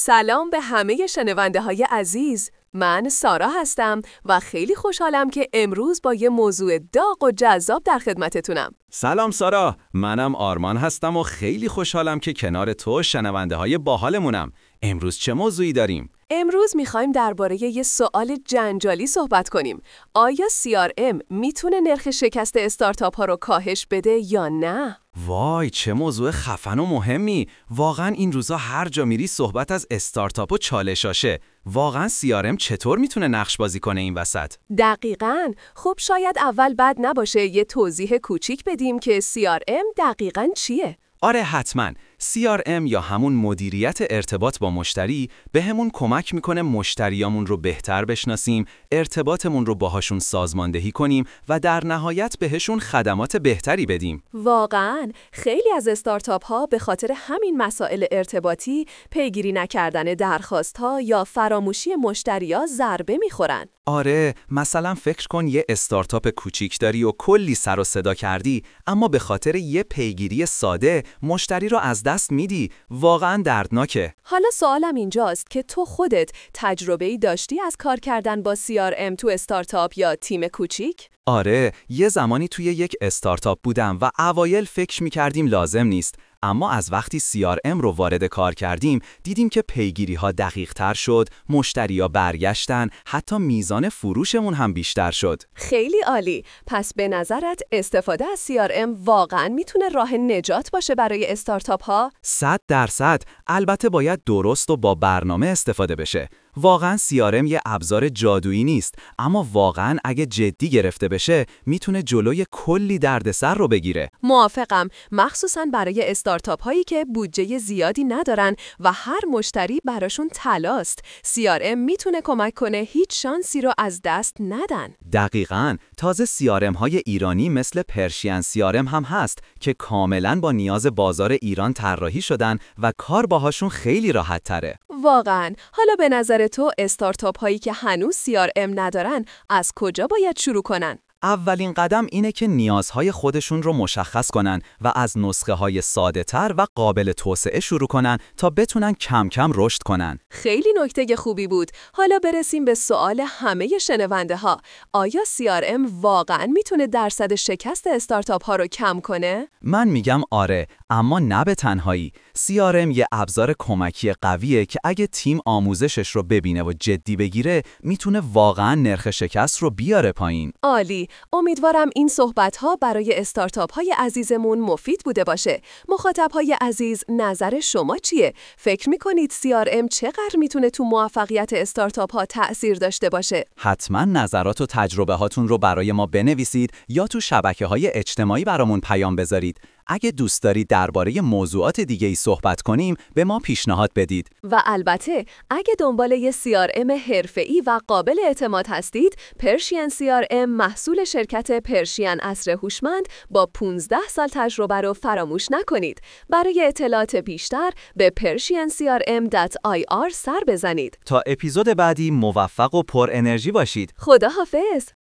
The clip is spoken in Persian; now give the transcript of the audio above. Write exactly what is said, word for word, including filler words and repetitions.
سلام به همه شنونده های عزیز. من سارا هستم و خیلی خوشحالم که امروز با یه موضوع داغ و جذاب در خدمتتونم. سلام سارا، منم آرمان هستم و خیلی خوشحالم که کنار تو شنونده های باحالمونم. امروز چه موضوعی داریم؟ امروز میخوایم درباره یه سوال جنجالی صحبت کنیم. آیا سی آر ام میتونه نرخ شکست استارتاپ ها رو کاهش بده یا نه؟ وای چه موضوع خفن و مهمی. واقعا این روزا هر جا میری صحبت از استارتاپ و چالشاشه. واقعا سی آر ام چطور میتونه نقش بازی کنه این وسط؟ دقیقاً. خب شاید اول بد نباشه یه توضیح کوچیک بدیم که سی آر ام دقیقاً چیه؟ آره حتما. سی آر ام یا همون مدیریت ارتباط با مشتری به همون کمک میکنه مشتریامون رو بهتر بشناسیم، ارتباطمون رو باهاشون سازماندهی کنیم و در نهایت بهشون خدمات بهتری بدیم. واقعاً خیلی از استارتاپ ها به خاطر همین مسائل ارتباطی، پیگیری نکردن درخواست ها یا فراموشی مشتریا ضربه میخورن. آره، مثلا فکر کن یه استارتاپ کوچیک داری و کلی سر و صدا کردی، اما به خاطر یه پیگیری ساده مشتری رو از دست میدی. واقعا دردناکه. حالا سوالم اینجاست که تو خودت تجربه‌ای داشتی از کار کردن با سی آر ام تو استارتاپ یا تیم کوچیک؟ آره، یه زمانی توی یک استارتاپ بودم و اوایل فکر می‌کردیم لازم نیست، اما از وقتی سی آر ام رو وارد کار کردیم، دیدیم که پیگیری‌ها دقیق‌تر شد، مشتری‌ها برگشتن، حتی میزان فروشمون هم بیشتر شد. خیلی عالی. پس به نظرت استفاده از سی آر ام واقعاً میتونه راه نجات باشه برای استارتاپ‌ها؟ صد درصد. البته باید درست و با برنامه استفاده بشه. واقعاً سی آر ام یه ابزار جادویی نیست، اما واقعاً اگه جدی گرفته بشه میتونه جلوی کلی دردسر رو بگیره. موافقم، مخصوصاً برای استارتاپ هایی که بودجه زیادی ندارن و هر مشتری براشون طلاست. سی آر ام میتونه کمک کنه هیچ شانسی رو از دست ندن. دقیقاً. تازه سی آر ام های ایرانی مثل پرشین سی آر ام هم هست که کاملاً با نیاز بازار ایران طراحی شدن و کار باهاشون خیلی راحت تره. واقعاً. حالا به نظر تو استارتاپ هایی که هنوز سی آر ام ندارن از کجا باید شروع کنن؟ اولین قدم اینه که نیازهای خودشون رو مشخص کنن و از نسخه های ساده تر و قابل توسعه شروع کنن تا بتونن کم کم رشد کنن. خیلی نکته خوبی بود. حالا برسیم به سوال همه شنونده ها. آیا سی آر ام واقعاً میتونه درصد شکست استارتاپ ها رو کم کنه؟ من میگم آره، اما نه به تنهایی. سی آر ام یه ابزار کمکی قویه که اگه تیم آموزشش رو ببینه و جدی بگیره، میتونه واقعاً نرخ شکست رو بیاره پایین. عالی. امیدوارم این صحبت‌ها برای استارتاپ‌های عزیزمون مفید بوده باشه. مخاطب‌های عزیز، نظر شما چیه؟ فکر می‌کنید سی آر ام چقدر میتونه تو موفقیت استارتاپ‌ها تأثیر داشته باشه؟ حتما نظرات و تجربه هاتون رو برای ما بنویسید یا تو شبکه‌های اجتماعی برامون پیام بذارید. اگه دوست دارید درباره موضوعات دیگه‌ای صحبت کنیم، به ما پیشنهاد بدید. و البته اگه دنبال یه سی آر ام حرفه‌ای و قابل اعتماد هستید، پرشین سی آر ام محصول شرکت پرشین عصر هوشمند با پانزده سال تجربه رو فراموش نکنید. برای اطلاعات بیشتر به پرشین سی آر ام دات آی آر سر بزنید. تا اپیزود بعدی موفق و پر انرژی باشید. خداحافظ.